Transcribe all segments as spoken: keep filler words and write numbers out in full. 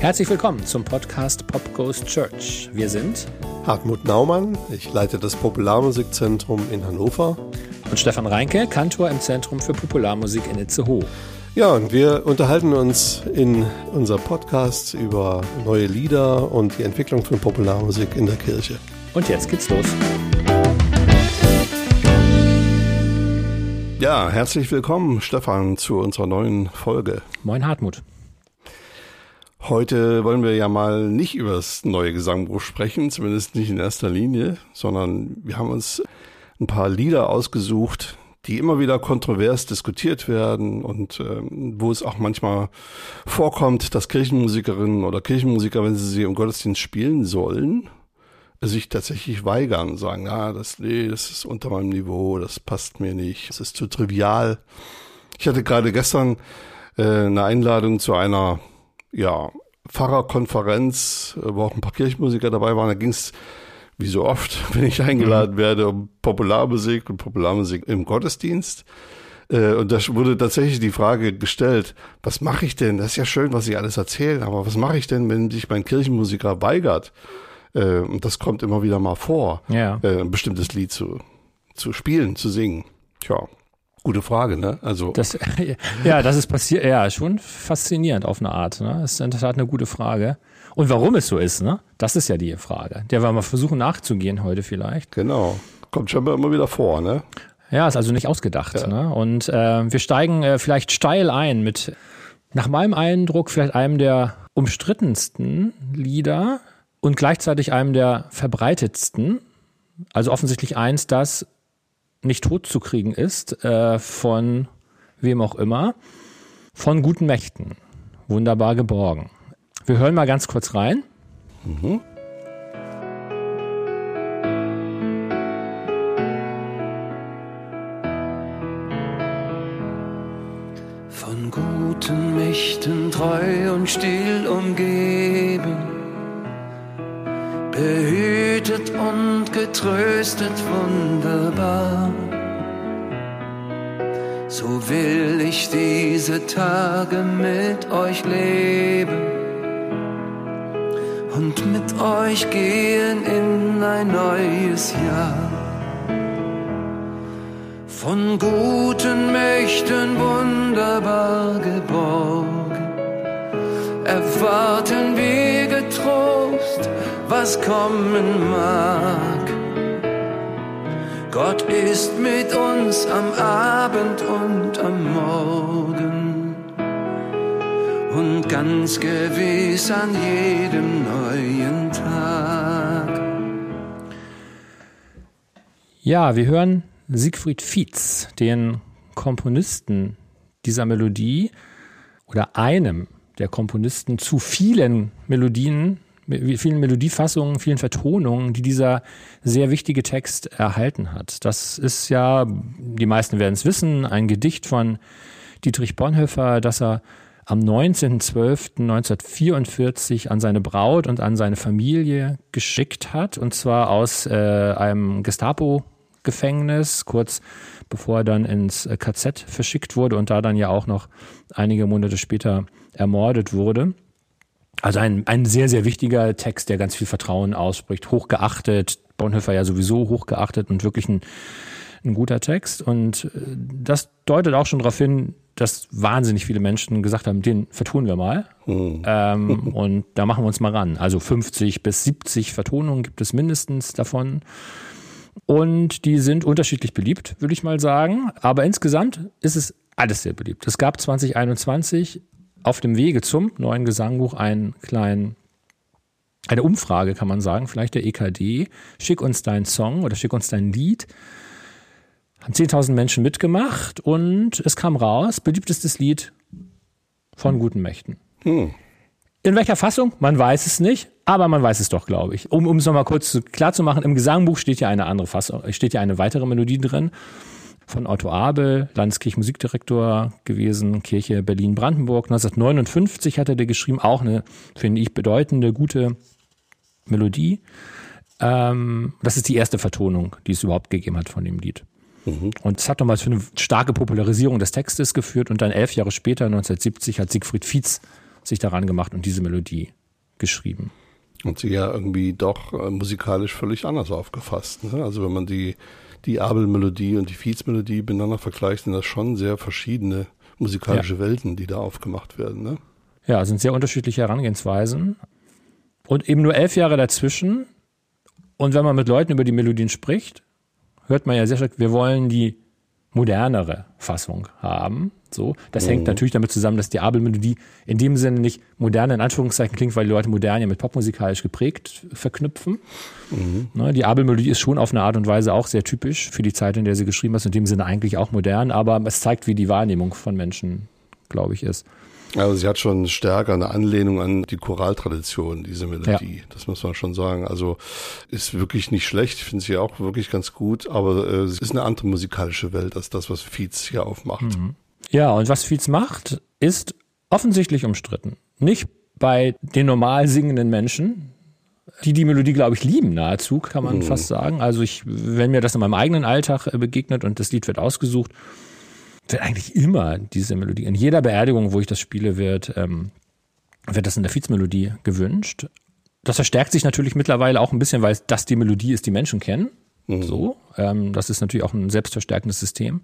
Herzlich willkommen zum Podcast Pop Goes Church. Wir sind Hartmut Naumann, ich leite das Popularmusikzentrum in Hannover. Und Stefan Reinke, Kantor im Zentrum für Popularmusik in Itzehoe. Ja, und wir unterhalten uns in unserem Podcast über neue Lieder und die Entwicklung von Popularmusik in der Kirche. Und jetzt geht's los. Ja, herzlich willkommen, Stefan, zu unserer neuen Folge. Moin Hartmut. Heute wollen wir ja mal nicht über das neue Gesangbuch sprechen, zumindest nicht in erster Linie, sondern wir haben uns ein paar Lieder ausgesucht, die immer wieder kontrovers diskutiert werden und ähm, wo es auch manchmal vorkommt, dass Kirchenmusikerinnen oder Kirchenmusiker, wenn sie sie im Gottesdienst spielen sollen, sich tatsächlich weigern und sagen, ah, das, nee, das ist unter meinem Niveau, das passt mir nicht, das ist zu trivial. Ich hatte gerade gestern äh, eine Einladung zu einer ja, Pfarrerkonferenz, wo auch ein paar Kirchenmusiker dabei waren. Da ging es, wie so oft, wenn ich eingeladen mhm. werde, um Popularmusik und Popularmusik im Gottesdienst. Und da wurde tatsächlich die Frage gestellt, was mache ich denn? Das ist ja schön, was Sie alles erzählen, aber was mache ich denn, wenn sich mein Kirchenmusiker weigert? Und das kommt immer wieder mal vor, ja. ein bestimmtes Lied zu, zu spielen, zu singen. Tja. Gute Frage, ne? Also das, ja, das ist passiert, ja, schon faszinierend auf eine Art, ne? Das ist in der Tat eine gute Frage. Und warum es so ist, ne? Das ist ja die Frage, der wir mal versuchen nachzugehen heute vielleicht. Genau, kommt scheinbar immer wieder vor, ne? Ja, ist also nicht ausgedacht, ja. ne? Und äh, wir steigen äh, vielleicht steil ein mit, nach meinem Eindruck, vielleicht einem der umstrittensten Lieder und gleichzeitig einem der verbreitetsten, also offensichtlich eins, das nicht tot zu kriegen ist, äh, von wem auch immer, von guten Mächten. Wunderbar geborgen. Wir hören mal ganz kurz rein. Mhm. Von guten Mächten treu und still umgeben, behütet und getröstet wunderbar. So will ich diese Tage mit euch leben und mit euch gehen in ein neues Jahr. Von guten Mächten wunderbar geborgen, erwarten wir getrost, was kommen mag. Gott ist mit uns am Abend und am Morgen und ganz gewiss an jedem neuen Tag. Ja, wir hören Siegfried Fietz, den Komponisten dieser Melodie oder einem der Komponisten zu vielen Melodien, vielen Melodiefassungen, vielen Vertonungen, die dieser sehr wichtige Text erhalten hat. Das ist ja, die meisten werden es wissen, ein Gedicht von Dietrich Bonhoeffer, das er am neunzehnten zwölften neunzehnhundertvierundvierzig an seine Braut und an seine Familie geschickt hat, und zwar aus äh, einem Gestapo-Gefängnis, kurz bevor er dann ins K Z verschickt wurde und da dann ja auch noch einige Monate später ermordet wurde. Also ein, ein sehr, sehr wichtiger Text, der ganz viel Vertrauen ausspricht, hochgeachtet, Bonhoeffer ja sowieso hochgeachtet und wirklich ein, ein guter Text. Und das deutet auch schon darauf hin, dass wahnsinnig viele Menschen gesagt haben, den vertonen wir mal. Mhm. Ähm, und da machen wir uns mal ran. Also fünfzig bis siebzig Vertonungen gibt es mindestens davon. Und die sind unterschiedlich beliebt, würde ich mal sagen. Aber insgesamt ist es alles sehr beliebt. Es gab zwanzig einundzwanzig auf dem Wege zum neuen Gesangbuch einen kleinen, eine Umfrage, kann man sagen, vielleicht der E K D. Schick uns deinen Song oder schick uns dein Lied. Haben zehntausend Menschen mitgemacht und es kam raus, beliebtestes Lied von guten Mächten. Hm. In welcher Fassung? Man weiß es nicht, aber man weiß es doch, glaube ich. Um, um es nochmal kurz klar zu machen, im Gesangbuch steht ja eine andere Fassung, steht ja eine weitere Melodie drin. Von Otto Abel, Landeskirchenmusikdirektor gewesen, Kirche Berlin-Brandenburg. neunzehnhundertneunundfünfzig hat er da geschrieben, auch eine, finde ich, bedeutende, gute Melodie. Ähm, das ist die erste Vertonung, die es überhaupt gegeben hat von dem Lied. Mhm. Und es hat nochmals für eine starke Popularisierung des Textes geführt und dann elf Jahre später, neunzehnhundertsiebzig, hat Siegfried Fietz sich daran gemacht und diese Melodie geschrieben. Und sie ja irgendwie doch äh, musikalisch völlig anders aufgefasst. Ne? Also wenn man die, die Abel-Melodie und die Fietz-Melodie miteinander vergleicht, sind das schon sehr verschiedene musikalische ja. Welten, die da aufgemacht werden. Ne? Ja, es sind sehr unterschiedliche Herangehensweisen. Und eben nur elf Jahre dazwischen. Und wenn man mit Leuten über die Melodien spricht, hört man ja sehr stark, wir wollen die modernere Fassung haben. So, das mhm. hängt natürlich damit zusammen, dass die Abel-Melodie in dem Sinne nicht modern in Anführungszeichen klingt, weil die Leute modern ja mit popmusikalisch geprägt verknüpfen. Mhm. Ne, die Abel-Melodie ist schon auf eine Art und Weise auch sehr typisch für die Zeit, in der sie geschrieben ist, in dem Sinne eigentlich auch modern, aber es zeigt, wie die Wahrnehmung von Menschen, glaube ich, ist. Also sie hat schon stärker eine Anlehnung an die Choraltradition, diese Melodie. Ja. Das muss man schon sagen. Also ist wirklich nicht schlecht. Ich finde sie auch wirklich ganz gut, aber äh, es ist eine andere musikalische Welt als das, was Fietz hier aufmacht. Mhm. Ja, und was Fietz macht, ist offensichtlich umstritten. Nicht bei den normal singenden Menschen, die die Melodie, glaube ich, lieben nahezu, kann man mhm. fast sagen. Also ich, wenn mir das in meinem eigenen Alltag begegnet und das Lied wird ausgesucht, wird eigentlich immer diese Melodie. In jeder Beerdigung, wo ich das spiele, wird, ähm, wird das in der Fietz-Melodie gewünscht. Das verstärkt sich natürlich mittlerweile auch ein bisschen, weil das die Melodie ist, die Menschen kennen. Mhm. So, ähm, das ist natürlich auch ein selbstverstärkendes System.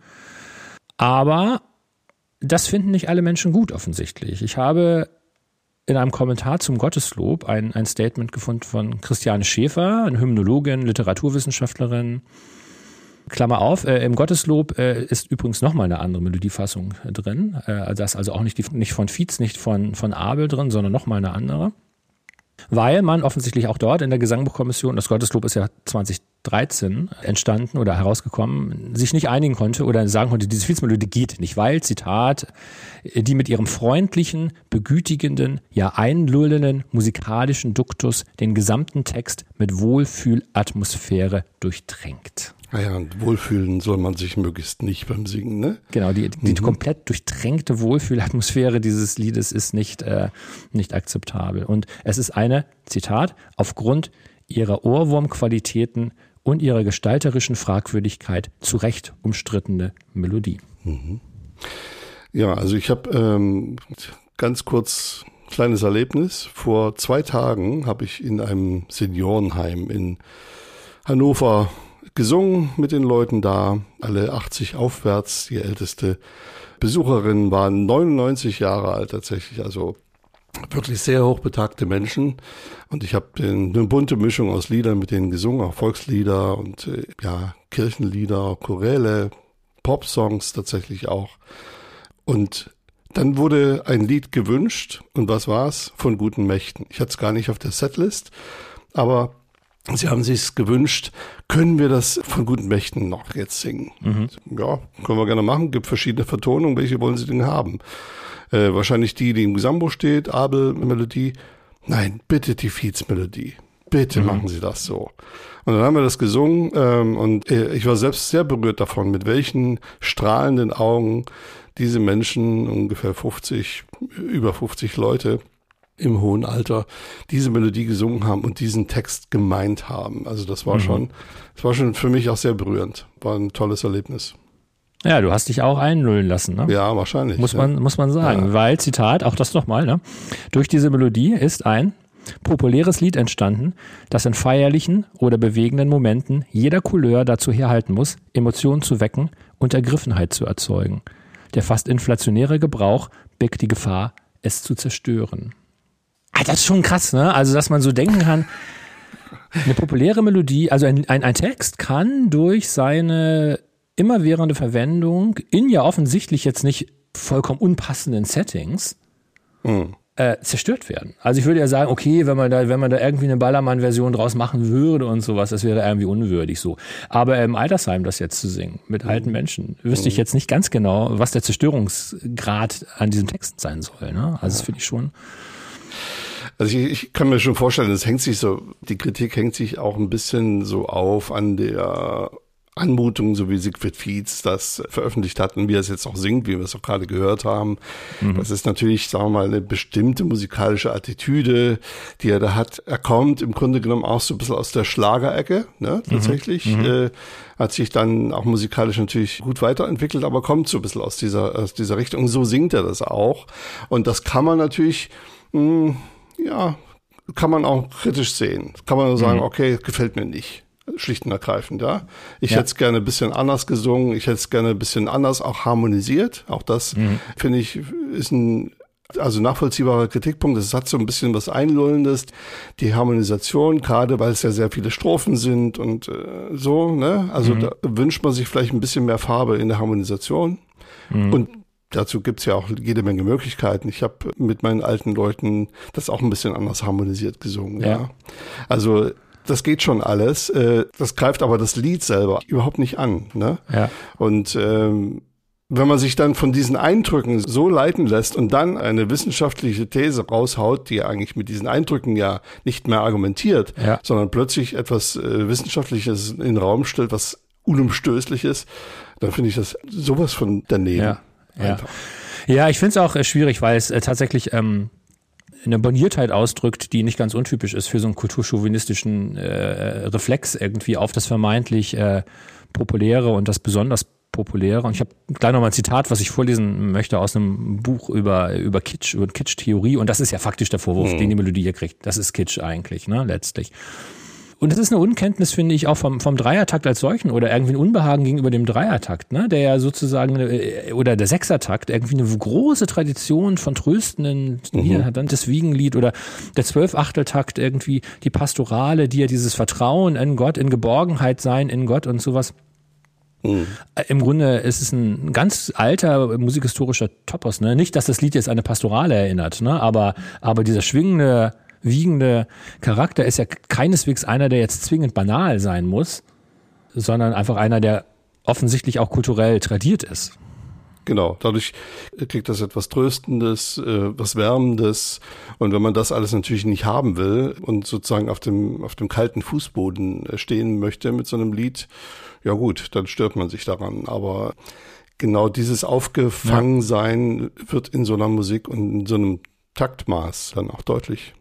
Aber das finden nicht alle Menschen gut offensichtlich. Ich habe in einem Kommentar zum Gotteslob ein, ein Statement gefunden von Christiane Schäfer, eine Hymnologin, Literaturwissenschaftlerin. Klammer auf, äh, im Gotteslob äh, ist übrigens nochmal eine andere Melodiefassung drin. Äh, das ist also auch nicht, die, nicht von Fietz, nicht von, von Abel drin, sondern nochmal eine andere. Weil man offensichtlich auch dort in der Gesangbuchkommission, das Gotteslob ist ja zwanzig dreizehn entstanden oder herausgekommen, sich nicht einigen konnte oder sagen konnte, diese Fietz-Melodie geht nicht, weil, Zitat, die mit ihrem freundlichen, begütigenden, ja einlullenden musikalischen Duktus den gesamten Text mit Wohlfühlatmosphäre durchdrängt. Naja, und wohlfühlen soll man sich möglichst nicht beim Singen, ne? Genau, die, die mhm. komplett durchtränkte Wohlfühlatmosphäre dieses Liedes ist nicht, äh, nicht akzeptabel. Und es ist eine, Zitat, aufgrund ihrer Ohrwurmqualitäten und ihrer gestalterischen Fragwürdigkeit zu Recht umstrittene Melodie. Mhm. Ja, also ich habe ähm, ganz kurz kleines Erlebnis. Vor zwei Tagen habe ich in einem Seniorenheim in Hannover gesungen mit den Leuten da, alle achtzig aufwärts. Die älteste Besucherin war neunundneunzig Jahre alt tatsächlich, also wirklich sehr hochbetagte Menschen. Und ich habe eine bunte Mischung aus Liedern mit denen gesungen, auch Volkslieder und äh, ja Kirchenlieder, Choräle, Popsongs tatsächlich auch. Und dann wurde ein Lied gewünscht und was war's? Von guten Mächten. Ich hatte es gar nicht auf der Setlist, aber sie haben sich's gewünscht, können wir das von guten Mächten noch jetzt singen? Mhm. Ja, können wir gerne machen. Gibt verschiedene Vertonungen. Welche wollen Sie denn haben? Äh, wahrscheinlich die, die im Gesangbuch steht, Abel-Melodie. Nein, bitte die Fietz-Melodie. Bitte mhm. machen Sie das so. Und dann haben wir das gesungen ähm, und äh, ich war selbst sehr berührt davon, mit welchen strahlenden Augen diese Menschen, ungefähr fünfzig, über fünfzig Leute, im hohen Alter diese Melodie gesungen haben und diesen Text gemeint haben. Also das war mhm. schon, das war schon für mich auch sehr berührend. War ein tolles Erlebnis. Ja, du hast dich auch einnullen lassen, ne? Ja, wahrscheinlich. Muss man, ja. muss man sagen. Ja. Weil, Zitat, auch das nochmal, ne? Durch diese Melodie ist ein populäres Lied entstanden, das in feierlichen oder bewegenden Momenten jeder Couleur dazu herhalten muss, Emotionen zu wecken und Ergriffenheit zu erzeugen. Der fast inflationäre Gebrauch birgt die Gefahr, es zu zerstören. Ah, das ist schon krass, ne? Also, dass man so denken kann, eine populäre Melodie, also ein, ein, ein Text kann durch seine immerwährende Verwendung in ja offensichtlich jetzt nicht vollkommen unpassenden Settings mhm. äh, zerstört werden. Also ich würde ja sagen, okay, wenn man da, wenn man da irgendwie eine Ballermann-Version draus machen würde und sowas, das wäre irgendwie unwürdig so. Aber im Altersheim das jetzt zu singen, mit mhm. alten Menschen, wüsste ich jetzt nicht ganz genau, was der Zerstörungsgrad an diesem Text sein soll, ne? Also das finde ich schon. Also ich, ich kann mir schon vorstellen, es hängt sich so, die Kritik hängt sich auch ein bisschen so auf an der Anmutung, so wie Siegfried Fietz das veröffentlicht hat und wie er es jetzt auch singt, wie wir es auch gerade gehört haben. Mhm. Das ist natürlich, sagen wir mal, eine bestimmte musikalische Attitüde, die er da hat. Er kommt im Grunde genommen auch so ein bisschen aus der Schlagerecke, ne, tatsächlich. Mhm. Äh, hat sich dann auch musikalisch natürlich gut weiterentwickelt, aber kommt so ein bisschen aus dieser, aus dieser Richtung. So singt er das auch. Und das kann man natürlich, mh, ja, kann man auch kritisch sehen. Kann man sagen, mhm. okay, gefällt mir nicht. Schlicht und ergreifend, ja. Ich ja. hätte es gerne ein bisschen anders gesungen, ich hätte es gerne ein bisschen anders auch harmonisiert. Auch das, mhm. finde ich, ist ein also nachvollziehbarer Kritikpunkt. Es hat so ein bisschen was Einlullendes, die Harmonisation, gerade weil es ja sehr viele Strophen sind und äh, so, ne? Also mhm. da wünscht man sich vielleicht ein bisschen mehr Farbe in der Harmonisation. Mhm. Und dazu gibt's ja auch jede Menge Möglichkeiten. Ich habe mit meinen alten Leuten das auch ein bisschen anders harmonisiert gesungen, ja. ja. Also das geht schon alles. Das greift aber das Lied selber überhaupt nicht an. Ne? Ja. Und ähm, wenn man sich dann von diesen Eindrücken so leiten lässt und dann eine wissenschaftliche These raushaut, die eigentlich mit diesen Eindrücken ja nicht mehr argumentiert, ja. sondern plötzlich etwas äh, Wissenschaftliches in den Raum stellt, was unumstößlich ist, dann finde ich das sowas von daneben. Ja, ja. ja ich finde es auch äh, schwierig, weil es äh, tatsächlich ähm, eine Borniertheit ausdrückt, die nicht ganz untypisch ist für so einen kulturchauvinistischen äh, Reflex irgendwie auf das vermeintlich äh, Populäre und das besonders Populäre. Und ich habe gleich nochmal ein Zitat, was ich vorlesen möchte aus einem Buch über über Kitsch, über Kitsch-Theorie. Und das ist ja faktisch der Vorwurf, mhm. den die Melodie hier kriegt. Das ist Kitsch eigentlich, ne, letztlich. Und das ist eine Unkenntnis, finde ich, auch vom, vom Dreiertakt als solchen oder irgendwie ein Unbehagen gegenüber dem Dreiertakt, ne, der ja sozusagen, oder der Sechsertakt, irgendwie eine große Tradition von tröstenden Liedern mhm. hat, dann das Wiegenlied oder der Zwölfachteltakt irgendwie, die Pastorale, die ja dieses Vertrauen in Gott, in Geborgenheit sein in Gott und sowas. Mhm. Im Grunde ist es ein ganz alter musikhistorischer Topos, ne, nicht, dass das Lied jetzt an eine Pastorale erinnert, ne, aber, aber dieser schwingende, wiegende Charakter ist ja keineswegs einer, der jetzt zwingend banal sein muss, sondern einfach einer, der offensichtlich auch kulturell tradiert ist. Genau, dadurch kriegt das etwas Tröstendes, äh, was Wärmendes. Und wenn man das alles natürlich nicht haben will und sozusagen auf dem auf dem kalten Fußboden stehen möchte mit so einem Lied, ja gut, dann stört man sich daran. Aber genau dieses Aufgefangensein ja. wird in so einer Musik und in so einem Taktmaß dann auch deutlich.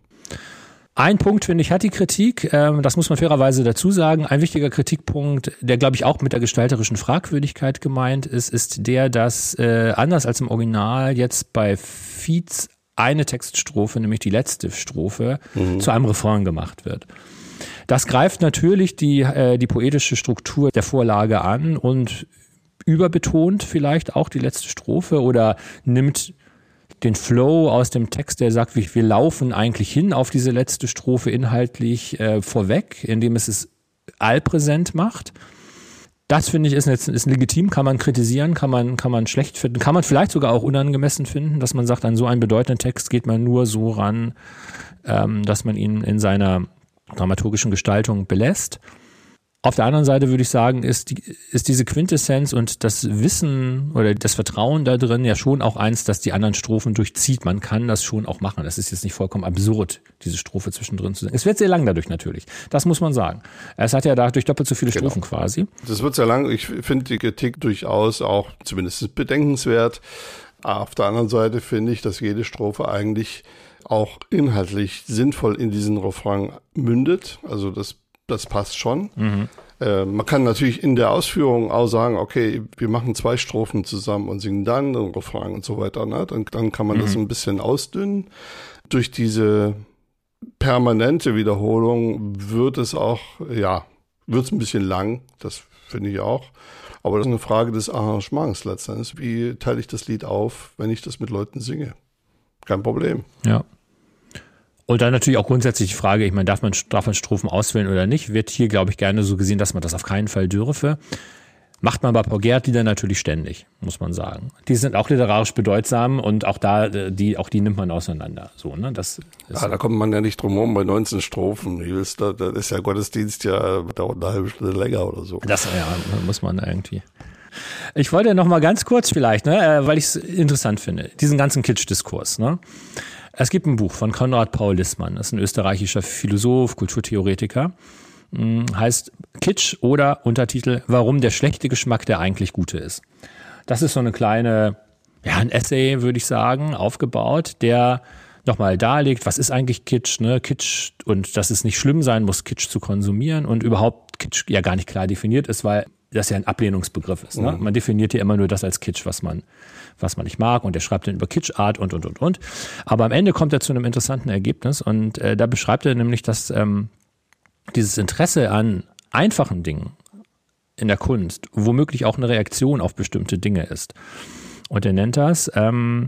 Ein Punkt, finde ich, hat die Kritik, ähm, das muss man fairerweise dazu sagen, ein wichtiger Kritikpunkt, der, glaube ich, auch mit der gestalterischen Fragwürdigkeit gemeint ist, ist der, dass äh, anders als im Original jetzt bei Fietz eine Textstrophe, nämlich die letzte Strophe, mhm. zu einem Refrain gemacht wird. Das greift natürlich die, äh, die poetische Struktur der Vorlage an und überbetont vielleicht auch die letzte Strophe oder nimmt den Flow aus dem Text, der sagt, wir laufen eigentlich hin auf diese letzte Strophe inhaltlich äh, vorweg, indem es es allpräsent macht. Das finde ich ist, ist, ist legitim, kann man kritisieren, kann man, kann man schlecht finden, kann man vielleicht sogar auch unangemessen finden, dass man sagt, an so einen bedeutenden Text geht man nur so ran, ähm, dass man ihn in seiner dramaturgischen Gestaltung belässt. Auf der anderen Seite würde ich sagen, ist, die, ist diese Quintessenz und das Wissen oder das Vertrauen da drin ja schon auch eins, dass die anderen Strophen durchzieht. Man kann das schon auch machen. Es ist jetzt nicht vollkommen absurd, diese Strophe zwischendrin zu singen. Es wird sehr lang dadurch natürlich. Das muss man sagen. Es hat ja dadurch doppelt so viele Strophen genau. quasi. Das wird sehr lang. Ich finde die Kritik durchaus auch zumindest bedenkenswert. Auf der anderen Seite finde ich, dass jede Strophe eigentlich auch inhaltlich sinnvoll in diesen Refrain mündet. Also das Das passt schon. Mhm. Äh, man kann natürlich in der Ausführung auch sagen, okay, wir machen zwei Strophen zusammen und singen dann einen Refrain und so weiter. Ne? Dann, dann kann man mhm. das ein bisschen ausdünnen. Durch diese permanente Wiederholung wird es auch, ja, wird es ein bisschen lang. Das finde ich auch. Aber das ist eine Frage des Arrangements letztendlich. Wie teile ich das Lied auf, wenn ich das mit Leuten singe? Kein Problem. Ja. Und dann natürlich auch grundsätzlich die Frage, ich meine, darf man, darf man Strophen auswählen oder nicht? Wird hier, glaube ich, gerne so gesehen, dass man das auf keinen Fall dürfe. Macht man bei Paul Gerhardt-Liedern natürlich ständig, muss man sagen. Die sind auch literarisch bedeutsam und auch da, die, auch die nimmt man auseinander. So, ne? Das ist ja, da kommt man ja nicht drum herum bei neunzehn Strophen. Da, da ist ja Gottesdienst ja, dauert eine halbe Stunde länger oder so. Das ja, muss man irgendwie. Ich wollte noch mal ganz kurz vielleicht, ne, weil ich es interessant finde, diesen ganzen Kitsch-Diskurs, ne? Es gibt ein Buch von Konrad Paul Lissmann, das ist ein österreichischer Philosoph, Kulturtheoretiker. heißt Kitsch oder Untertitel, warum der schlechte Geschmack der eigentlich gute ist. Das ist so eine kleine, ja, ein Essay, würde ich sagen, aufgebaut, der nochmal darlegt, was ist eigentlich Kitsch, ne? Kitsch und dass es nicht schlimm sein muss, Kitsch zu konsumieren und überhaupt Kitsch ja gar nicht klar definiert ist, weil das ja ein Ablehnungsbegriff ist. Ne? Mhm. Man definiert ja immer nur das als Kitsch, was man, was man nicht mag und er schreibt dann über Kitschart und, und, und, und. Aber am Ende kommt er zu einem interessanten Ergebnis und äh, da beschreibt er nämlich, dass ähm, dieses Interesse an einfachen Dingen in der Kunst womöglich auch eine Reaktion auf bestimmte Dinge ist. Und er nennt das, ähm,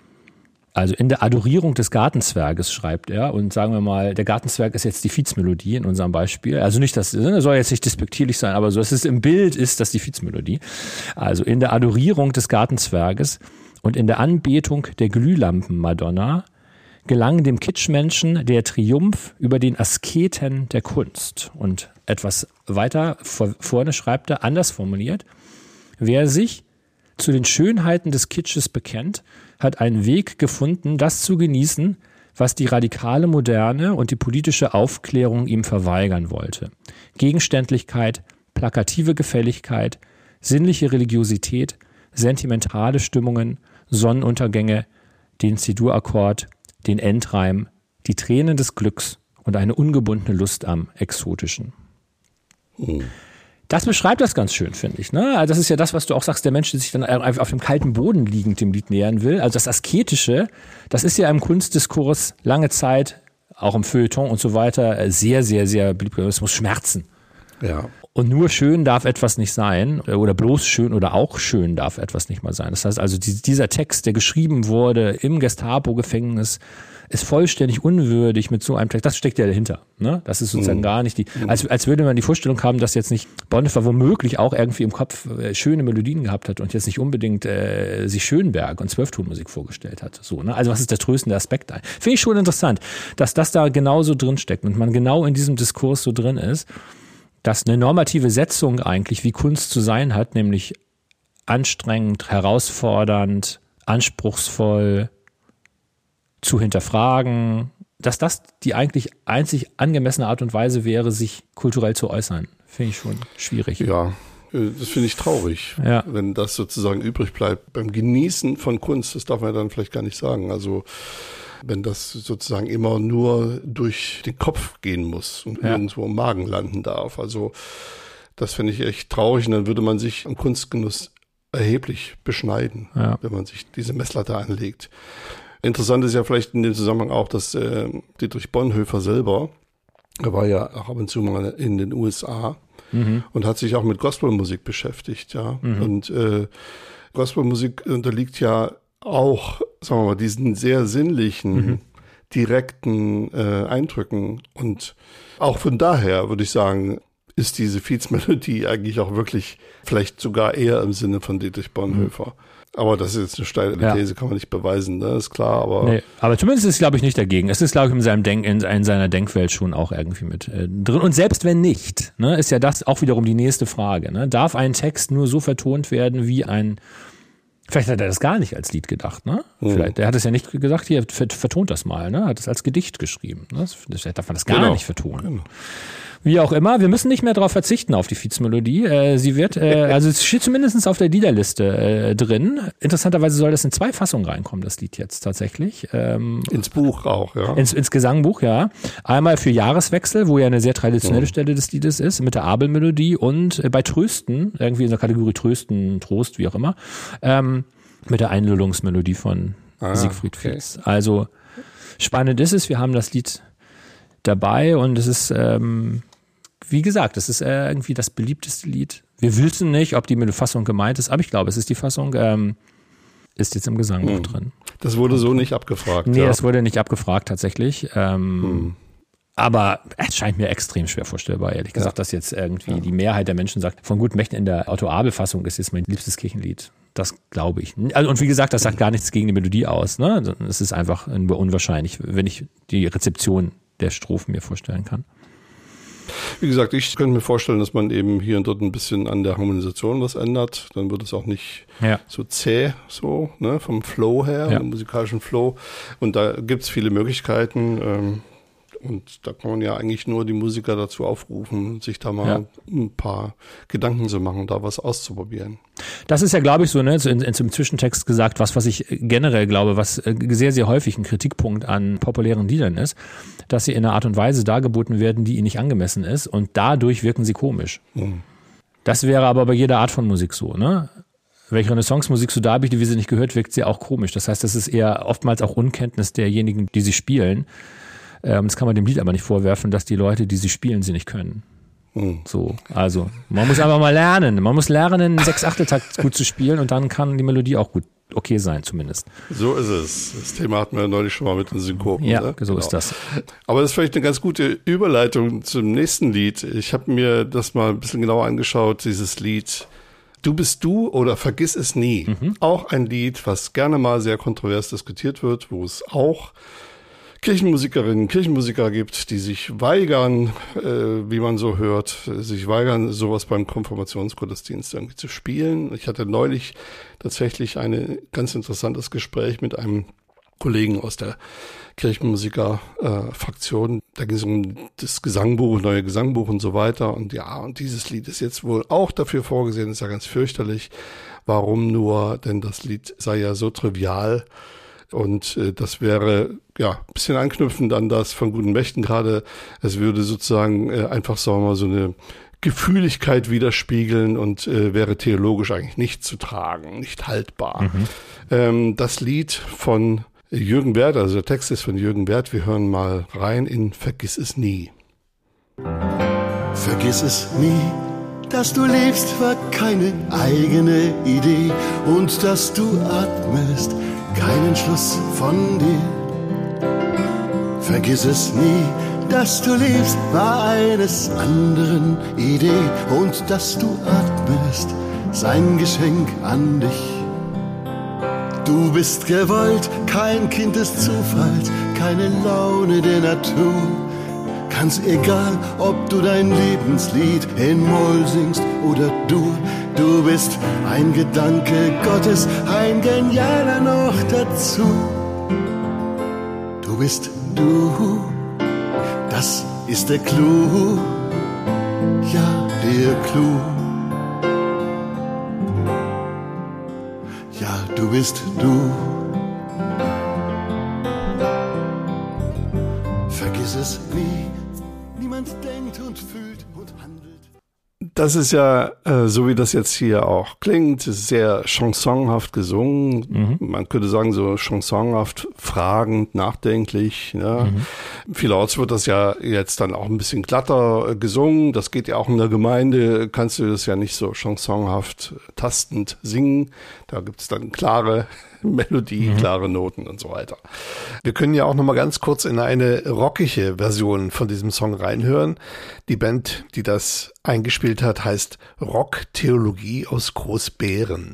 also in der Adorierung des Gartenzwerges schreibt er, und sagen wir mal, der Gartenzwerg ist jetzt die Fietsmelodie in unserem Beispiel. Also nicht, das soll jetzt nicht despektierlich sein, aber so, es ist im Bild ist das die Fietsmelodie. Also in der Adorierung des Gartenzwerges und in der Anbetung der Glühlampen-Madonna gelang dem Kitschmenschen der Triumph über den Asketen der Kunst. Und etwas weiter vor, vorne schreibt er, anders formuliert, wer sich zu den Schönheiten des Kitsches bekennt, hat einen Weg gefunden, das zu genießen, was die radikale Moderne und die politische Aufklärung ihm verweigern wollte. Gegenständlichkeit, plakative Gefälligkeit, sinnliche Religiosität, sentimentale Stimmungen, Sonnenuntergänge, den C-Dur-Akkord, den Endreim, die Tränen des Glücks und eine ungebundene Lust am Exotischen. Hm. Das beschreibt das ganz schön, finde ich. Ne? Also das ist ja das, was du auch sagst, der Mensch, der sich dann einfach auf dem kalten Boden liegend dem Lied nähern will. Also das Asketische, das ist ja im Kunstdiskurs lange Zeit, auch im Feuilleton und so weiter, sehr, sehr, sehr beliebt. Es muss schmerzen. Ja. Und nur schön darf etwas nicht sein oder bloß schön oder auch schön darf etwas nicht mal sein. Das heißt also, dieser Text, der geschrieben wurde im Gestapo-Gefängnis, ist vollständig unwürdig mit so einem Text. Das steckt ja dahinter. Ne? Das ist sozusagen mhm. gar nicht die, als, als würde man die Vorstellung haben, dass jetzt nicht Bonhoeffer womöglich auch irgendwie im Kopf äh, schöne Melodien gehabt hat und jetzt nicht unbedingt äh, sich Schönberg und Zwölftonmusik vorgestellt hat. So, ne? Also was ist der tröstende Aspekt? Finde ich schon interessant, dass das da genauso drin steckt und man genau in diesem Diskurs so drin ist, dass eine normative Setzung eigentlich, wie Kunst zu sein hat, nämlich anstrengend, herausfordernd, anspruchsvoll, zu hinterfragen, dass das die eigentlich einzig angemessene Art und Weise wäre, sich kulturell zu äußern. Finde ich schon schwierig. Ja, das finde ich traurig, ja. Wenn das sozusagen übrig bleibt. Beim Genießen von Kunst, das darf man dann vielleicht gar nicht sagen. Also wenn das sozusagen immer nur durch den Kopf gehen muss und ja. irgendwo im Magen landen darf. Also das finde ich echt traurig und dann würde man sich am Kunstgenuss erheblich beschneiden, ja. wenn man sich diese Messlatte anlegt. Interessant ist ja vielleicht in dem Zusammenhang auch, dass äh, Dietrich Bonhoeffer selber, er war ja auch ab und zu mal in den U S A mhm. und hat sich auch mit Gospelmusik beschäftigt, ja. Mhm. Und äh, Gospelmusik unterliegt ja auch, sagen wir mal, diesen sehr sinnlichen, mhm. direkten äh, Eindrücken. Und auch von daher würde ich sagen, ist diese Fietsmelodie eigentlich auch wirklich vielleicht sogar eher im Sinne von Dietrich Bonhoeffer. Mhm. Aber das ist jetzt eine steile These, ja. kann man nicht beweisen, ne? Ist klar, aber. Nee, aber zumindest ist es, glaube ich, nicht dagegen. Es ist, glaube ich, in seinem Denk, in, in seiner Denkwelt schon auch irgendwie mit äh, drin. Und selbst wenn nicht, ne, ist ja das auch wiederum die nächste Frage, ne? Darf ein Text nur so vertont werden wie ein, vielleicht hat er das gar nicht als Lied gedacht, ne? Mhm. Vielleicht, er hat es ja nicht gesagt, hier, vertont das mal, ne? Hat es als Gedicht geschrieben, ne? Vielleicht darf man das gar genau. nicht vertonen. Genau. Wie auch immer, wir müssen nicht mehr darauf verzichten, auf die Fietsmelodie. Äh, sie wird, äh, also es steht zumindest auf der Liederliste äh, drin. Interessanterweise soll das in zwei Fassungen reinkommen, das Lied jetzt tatsächlich. Ähm, ins Buch auch, ja. Ins, ins Gesangbuch, ja. Einmal für Jahreswechsel, wo ja eine sehr traditionelle mhm. Stelle des Liedes ist, mit der Abelmelodie und äh, bei Trösten, irgendwie in der Kategorie Trösten, Trost, wie auch immer, ähm, mit der Einlullungsmelodie von ah, Siegfried okay. Fietz. Also spannend ist es, wir haben das Lied dabei und es ist, ähm, wie gesagt, es ist äh, irgendwie das beliebteste Lied. Wir wissen nicht, ob die Fassung gemeint ist, aber ich glaube, es ist die Fassung, ähm, ist jetzt im Gesangbuch hm. drin. Das wurde so nicht abgefragt. Nee, ja. das wurde nicht abgefragt tatsächlich. Ähm, hm. Aber es scheint mir extrem schwer vorstellbar, ehrlich gesagt, ja. dass jetzt irgendwie ja. die Mehrheit der Menschen sagt, von Gut Mächten in der Otto-Abel-Fassung ist jetzt mein liebstes Kirchenlied. Das glaube ich. Also, und wie gesagt, das sagt gar nichts gegen die Melodie aus. Ne? Es ist einfach nur unwahrscheinlich, wenn ich die Rezeption der Strophen mir vorstellen kann. Wie gesagt, ich könnte mir vorstellen, dass man eben hier und dort ein bisschen an der Harmonisation was ändert. Dann wird es auch nicht ja. so zäh, so, ne, vom Flow her, ja. vom musikalischen Flow. Und da gibt es viele Möglichkeiten. Ähm, Und da kann man ja eigentlich nur die Musiker dazu aufrufen, sich da mal ja. ein paar Gedanken zu machen, da was auszuprobieren. Das ist ja, glaube ich, so, ne, in, in, im Zwischentext gesagt, was, was ich generell glaube, was sehr, sehr häufig ein Kritikpunkt an populären Liedern ist, dass sie in einer Art und Weise dargeboten werden, die ihnen nicht angemessen ist und dadurch wirken sie komisch. Mhm. Das wäre aber bei jeder Art von Musik so, ne? Welche Renaissance-Musik so darbietet, wie sie nicht gehört, wirkt sie auch komisch. Das heißt, das ist eher oftmals auch Unkenntnis derjenigen, die sie spielen. Ähm, das kann man dem Lied aber nicht vorwerfen, dass die Leute, die sie spielen, sie nicht können. Hm. So, also man muss einfach mal lernen. Man muss lernen, einen Sechs-Achtel-Takt gut zu spielen und dann kann die Melodie auch gut okay sein zumindest. So ist es. Das Thema hatten wir neulich schon mal mit den Synkopen. Ja, ne? so genau. Ist das. Aber das ist vielleicht eine ganz gute Überleitung zum nächsten Lied. Ich habe mir das mal ein bisschen genauer angeschaut, dieses Lied Du bist du oder Vergiss es nie. Mhm. Auch ein Lied, was gerne mal sehr kontrovers diskutiert wird, wo es auch Kirchenmusikerinnen, Kirchenmusiker gibt, die sich weigern, äh, wie man so hört, sich weigern, sowas beim Konfirmationsgottesdienst irgendwie zu spielen. Ich hatte neulich tatsächlich ein ganz interessantes Gespräch mit einem Kollegen aus der Kirchenmusiker-Fraktion. Äh, da ging es um das Gesangbuch, neue Gesangbuch und so weiter. Und ja, und dieses Lied ist jetzt wohl auch dafür vorgesehen, ist ja ganz fürchterlich. Warum nur? Denn das Lied sei ja so trivial. Und äh, das wäre ja ein bisschen anknüpfend an das von Guten Mächten gerade. Es würde sozusagen äh, einfach, sagen wir mal, so eine Gefühligkeit widerspiegeln und äh, wäre theologisch eigentlich nicht zu tragen, nicht haltbar. Mhm. Ähm, das Lied von Jürgen Werth, also der Text ist von Jürgen Werth. Wir hören mal rein in Vergiss es nie. Vergiss es nie, dass du lebst, war keine eigene Idee und dass du atmest, kein Entschluss von dir. Vergiss es nie, dass du lebst, war eines anderen Idee und dass du atmest, sein Geschenk an dich. Du bist gewollt, kein Kind des Zufalls, keine Laune der Natur. Ganz egal, ob du dein Lebenslied in Moll singst oder Dur. Du bist ein Gedanke Gottes, ein genialer noch dazu. Du bist du, das ist der Clou, ja, der Clou. Ja, du bist du. Vergiss es nie, niemand denkt und fühlt und handelt. Das ist ja, äh, so wie das jetzt hier auch klingt, sehr chansonhaft gesungen. Mhm. Man könnte sagen, so chansonhaft, fragend, nachdenklich. Ja. Mhm. Vielerorts wird das ja jetzt dann auch ein bisschen glatter äh, gesungen. Das geht ja auch in der Gemeinde, kannst du das ja nicht so chansonhaft, tastend singen. Da gibt es dann klare Melodie, mhm. klare Noten und so weiter. Wir können ja auch noch mal ganz kurz in eine rockige Version von diesem Song reinhören. Die Band, die das eingespielt hat, heißt Rock Theologie aus Großbeeren.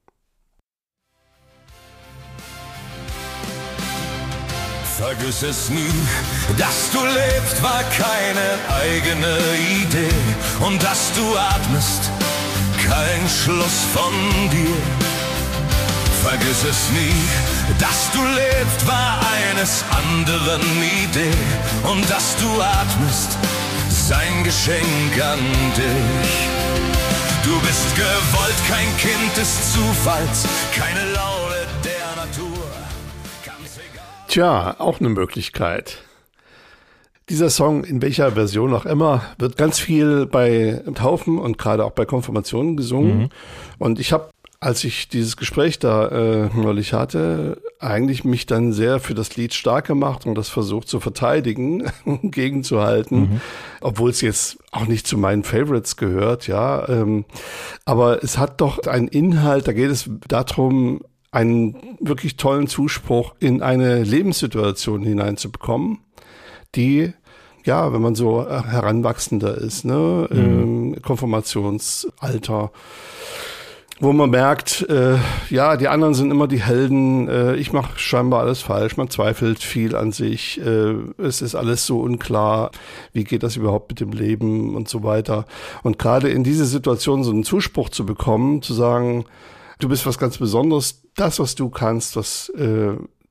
Vergiss es nie, dass du lebst, war keine eigene Idee und dass du atmest, kein Schluss von dir. Vergiss es nie, dass du lebst, war eines anderen Idee und dass du atmest, sein Geschenk an dich. Du bist gewollt, kein Kind des Zufalls, keine Laune der Natur. Ganz egal. Tja, auch eine Möglichkeit. Dieser Song, in welcher Version auch immer, wird ganz viel bei Taufen und gerade auch bei Konfirmationen gesungen. Mhm. Und ich habe, als ich dieses Gespräch da äh, neulich hatte, eigentlich mich dann sehr für das Lied stark gemacht und das versucht zu verteidigen, gegenzuhalten, mhm. obwohl es jetzt auch nicht zu meinen Favorites gehört, ja. Ähm, aber es hat doch einen Inhalt, da geht es darum, einen wirklich tollen Zuspruch in eine Lebenssituation hineinzubekommen, die, ja, wenn man so heranwachsender ist, ne, mhm. ähm, Konfirmationsalter, wo man merkt, äh, ja, die anderen sind immer die Helden, äh, ich mache scheinbar alles falsch, man zweifelt viel an sich, äh, es ist alles so unklar, wie geht das überhaupt mit dem Leben und so weiter. Und gerade in diese Situation so einen Zuspruch zu bekommen, zu sagen, du bist was ganz Besonderes, das, was du kannst, was äh,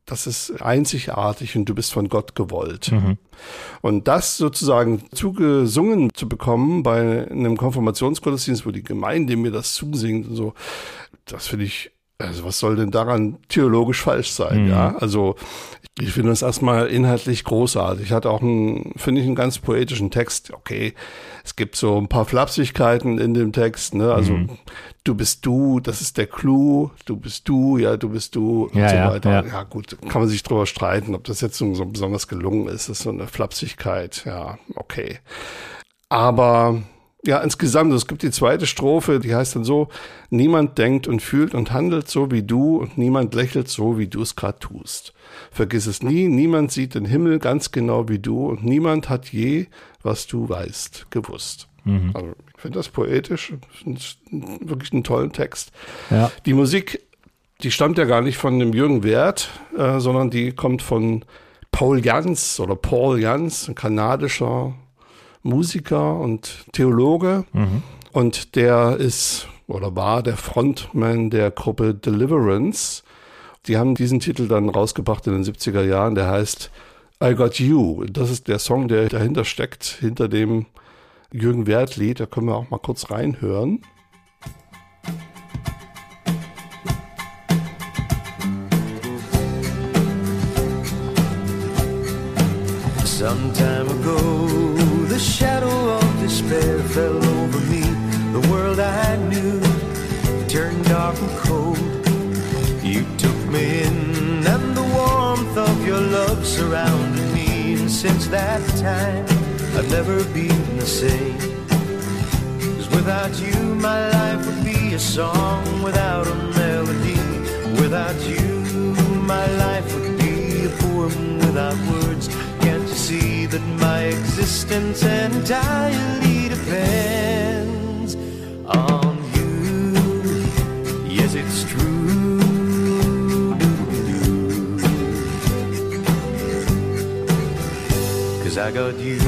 das ist einzigartig und du bist von Gott gewollt. Mhm. Und das sozusagen zugesungen zu bekommen bei einem Konfirmationsgottesdienst, wo die Gemeinde mir das zusingt und so, das finde ich, also was soll denn daran theologisch falsch sein, mhm. ja? Also ich finde das erstmal inhaltlich großartig. Ich hatte auch einen, finde ich, einen ganz poetischen Text. Okay, es gibt so ein paar Flapsigkeiten in dem Text, ne? Also mhm. du bist du, das ist der Clou, du bist du, ja, du bist du und ja, so ja, weiter. Ja. ja gut, kann man sich drüber streiten, ob das jetzt so, so besonders gelungen ist. Das ist so eine Flapsigkeit, ja, okay. Aber ja, insgesamt, es gibt die zweite Strophe, die heißt dann so: Niemand denkt und fühlt und handelt so wie du und niemand lächelt so, wie du es gerade tust. Vergiss es nie, niemand sieht den Himmel ganz genau wie du und niemand hat je, was du weißt, gewusst. Mhm. Also ich finde das poetisch, wirklich einen tollen Text. Ja. Die Musik, die stammt ja gar nicht von dem Jürgen Werth, äh, sondern die kommt von Paul Jans oder Paul Jans, ein kanadischer Musiker und Theologe. Mhm. Und der ist oder war der Frontman der Gruppe Deliverance. Die haben diesen Titel dann rausgebracht in den siebziger Jahren, der heißt I Got You. Das ist der Song, der dahinter steckt, hinter dem Jürgen Werth-Lied. Da können wir auch mal kurz reinhören. Some time ago, the shadow of despair fell over me. The world I knew turned dark and cold. You took me in and the warmth of your love surrounded me. And since that time, I've never been the same. 'Cause without you, my life would be a song without a melody. Without you, my life would be a poem without words. Can't you see that my existence entirely depends on you? Yes, it's true. Cause I got you.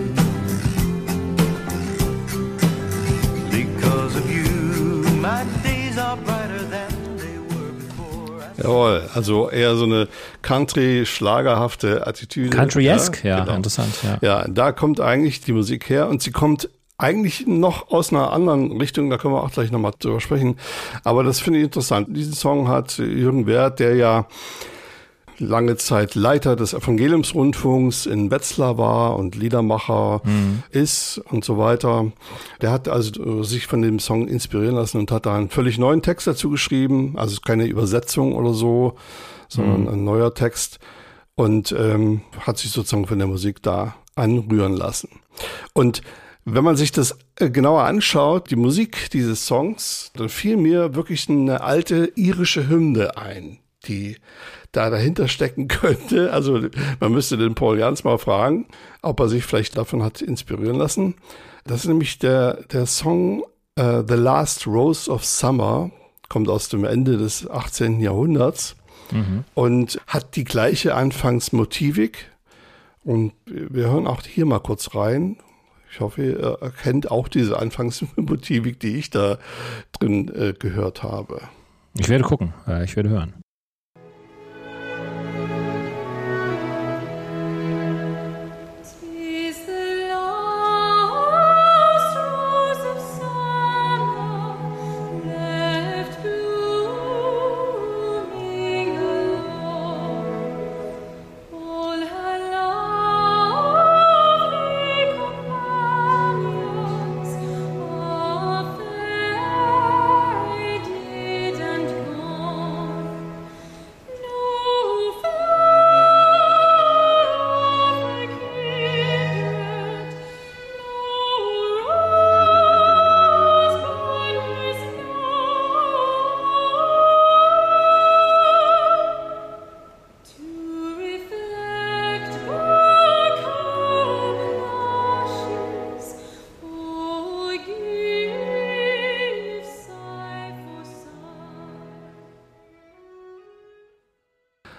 Because of you, my days are brighter than they were before. Jawohl, also eher so eine Country-schlagerhafte Attitüde. Country-esque, ja, ja genau. Interessant, ja. Ja, da kommt eigentlich die Musik her und sie kommt eigentlich noch aus einer anderen Richtung, da können wir auch gleich nochmal drüber sprechen. Aber das finde ich interessant. Diesen Song hat Jürgen Werth, der ja lange Zeit Leiter des Evangeliumsrundfunks in Wetzlar war und Liedermacher mhm. ist und so weiter. Der hat also sich von dem Song inspirieren lassen und hat da einen völlig neuen Text dazu geschrieben. Also keine Übersetzung oder so, sondern mhm. ein neuer Text. Und ähm, hat sich sozusagen von der Musik da anrühren lassen. Und wenn man sich das genauer anschaut, die Musik dieses Songs, dann fiel mir wirklich eine alte irische Hymne ein, die da dahinter stecken könnte. Also man müsste den Paul Jans mal fragen, ob er sich vielleicht davon hat inspirieren lassen. Das ist nämlich der, der Song uh, The Last Rose of Summer, kommt aus dem Ende des achtzehnten Jahrhunderts mhm. und hat die gleiche Anfangsmotivik. Und wir hören auch hier mal kurz rein. Ich hoffe, ihr erkennt auch diese Anfangsmotivik, die ich da drin äh, gehört habe. Ich werde gucken, ich werde hören.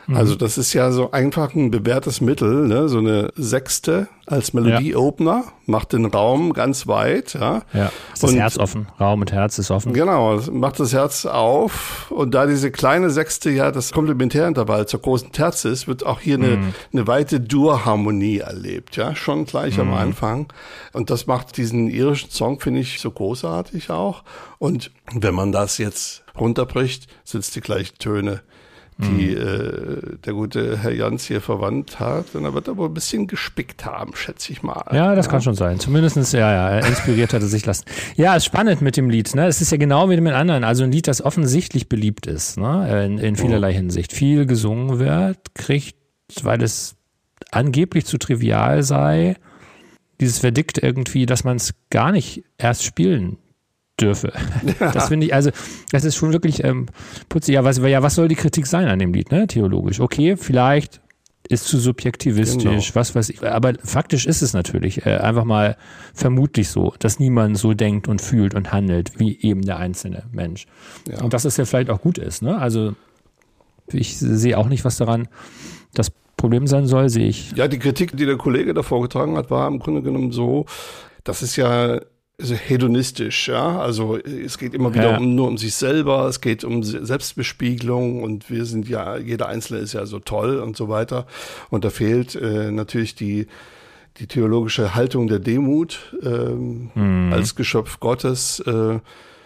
Also das ist ja so einfach ein bewährtes Mittel, ne? So eine Sechste als Melodie-Opener, macht den Raum ganz weit. Ja, ja. Ist das und, Herz offen, Raum und Herz ist offen. Genau, macht das Herz auf und da diese kleine Sechste ja das Komplementärintervall zur großen Terz ist, wird auch hier eine, mm. eine weite Dur-Harmonie erlebt, ja, schon gleich mm. am Anfang. Und das macht diesen irischen Song, finde ich, so großartig auch. Und wenn man das jetzt runterbricht, sind es die gleichen Töne, die äh, der gute Herr Jans hier verwandt hat. Und er wird aber ein bisschen gespickt haben, schätze ich mal. Ja, das ja. kann schon sein. Zumindestens, ja, ja, er inspiriert hat er sich lassen. Ja, ist spannend mit dem Lied. Ne? Es ist ja genau wie mit dem anderen. Also ein Lied, das offensichtlich beliebt ist, ne? in, in vielerlei Hinsicht. Viel gesungen wird, kriegt, weil es angeblich zu trivial sei, dieses Verdikt irgendwie, dass man es gar nicht erst spielen dürfe. Ja. Das finde ich, also, das ist schon wirklich ähm, putzig. Ja was, ja, was soll die Kritik sein an dem Lied, ne? Theologisch. Okay, vielleicht ist zu subjektivistisch, genau. was weiß ich. Aber faktisch ist es natürlich äh, einfach mal vermutlich so, dass niemand so denkt und fühlt und handelt, wie eben der einzelne Mensch. Ja. Und dass das ja vielleicht auch gut ist, ne? Also, ich sehe auch nicht, was daran das Problem sein soll, sehe ich. Ja, die Kritik, die der Kollege da vorgetragen hat, war im Grunde genommen so, das ist ja also hedonistisch, ja, also es geht immer wieder ja. um, nur um sich selber, es geht um Selbstbespiegelung und wir sind ja, jeder Einzelne ist ja so toll und so weiter und da fehlt äh, natürlich die die theologische Haltung der Demut ähm, mhm. als Geschöpf Gottes, äh,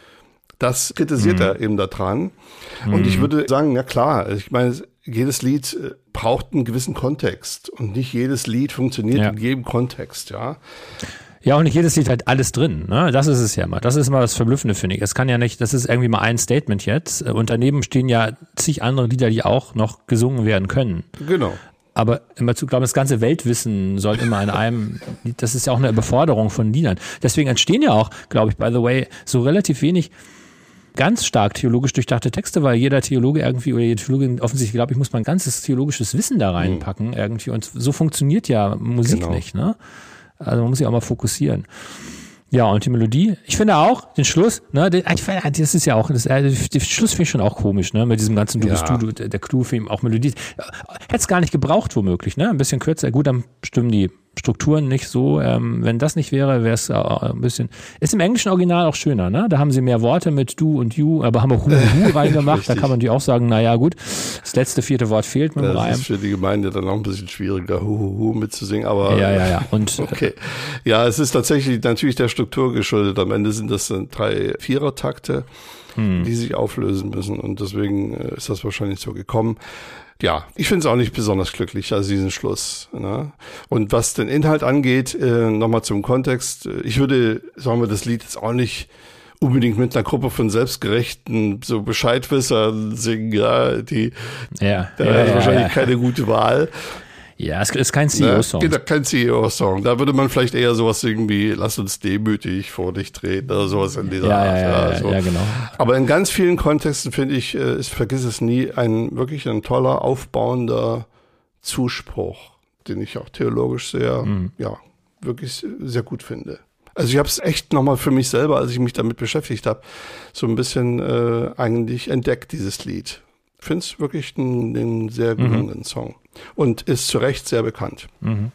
das kritisiert mhm. er eben daran mhm. und ich würde sagen, ja klar, ich meine, jedes Lied braucht einen gewissen Kontext und nicht jedes Lied funktioniert ja. in jedem Kontext, ja. Ja, und nicht jedes Lied hat alles drin, ne? Das ist es ja immer. Das ist immer das Verblüffende, finde ich. Es kann ja nicht, das ist irgendwie mal ein Statement jetzt. Und daneben stehen ja zig andere Lieder, die auch noch gesungen werden können. Genau. Aber immer zu glauben, das ganze Weltwissen soll immer in einem, das ist ja auch eine Überforderung von Liedern. Deswegen entstehen ja auch, glaube ich, by the way, so relativ wenig ganz stark theologisch durchdachte Texte, weil jeder Theologe irgendwie, oder jede Theologin offensichtlich, glaube ich, muss man ganzes theologisches Wissen da reinpacken, mhm. irgendwie. Und so funktioniert ja Musik genau. nicht, ne? Also man muss sich auch mal fokussieren. Ja, und die Melodie, ich finde auch, den Schluss, ne, den, das ist ja auch, das, den Schluss finde ich schon auch komisch, ne, mit diesem ganzen Du ja. bist du, du, der Clou für ihn, auch Melodie. Hätte es gar nicht gebraucht, womöglich, ne, ein bisschen kürzer. Gut, dann stimmen die Strukturen nicht so. Ähm, wenn das nicht wäre, wäre es ein bisschen, ist im englischen Original auch schöner, ne, da haben sie mehr Worte mit du und you, aber haben auch hu und hu reingemacht, da kann man natürlich auch sagen, naja, gut, das letzte vierte Wort fehlt mit dem Reim. Das ist für die Gemeinde dann auch ein bisschen schwieriger, hu hu hu mitzusingen, aber. Ja, ja, ja, und. Okay. Ja, es ist tatsächlich natürlich der Struktur geschuldet. Am Ende sind das drei Vierertakte, hm. die sich auflösen müssen und deswegen ist das wahrscheinlich so gekommen. Ja, ich finde es auch nicht besonders glücklich, also diesen Schluss. Ne? Und was den Inhalt angeht, äh, nochmal zum Kontext, ich würde, sagen wir, das Lied jetzt auch nicht unbedingt mit einer Gruppe von selbstgerechten so Bescheidwissern singen, ja, die, ja, da ja, ist ja, wahrscheinlich ja. keine gute Wahl. Ja, es ist kein C E O-Song. Ne? Kein C E O-Song. Da würde man vielleicht eher sowas singen wie lass uns demütig vor dich treten oder sowas in dieser ja, Art. Ja, ja, ja, so. ja, genau. Aber in ganz vielen Kontexten finde ich, ist, vergiss es nie, ein wirklich ein toller, aufbauender Zuspruch, den ich auch theologisch sehr, mhm. ja, wirklich sehr gut finde. Also ich habe es echt nochmal für mich selber, als ich mich damit beschäftigt habe, so ein bisschen äh, eigentlich entdeckt, dieses Lied. Ich finde es wirklich einen, einen sehr gelungenen mhm. Song und ist zu Recht sehr bekannt. Mhm.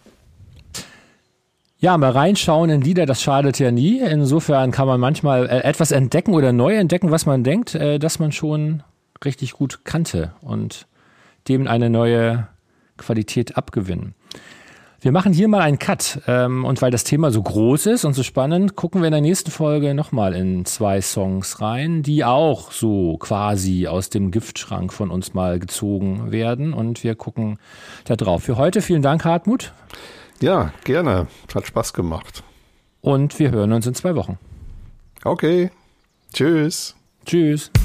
Ja, mal reinschauen in Lieder, das schadet ja nie. Insofern kann man manchmal äh, etwas entdecken oder neu entdecken, was man denkt, äh, dass man schon richtig gut kannte und dem eine neue Qualität abgewinnen. Wir machen hier mal einen Cut ähm, und weil das Thema so groß ist und so spannend, gucken wir in der nächsten Folge nochmal in zwei Songs rein, die auch so quasi aus dem Giftschrank von uns mal gezogen werden und wir gucken da drauf. Für heute vielen Dank, Hartmut. Ja, gerne. Hat Spaß gemacht. Und wir hören uns in zwei Wochen. Okay. Tschüss. Tschüss.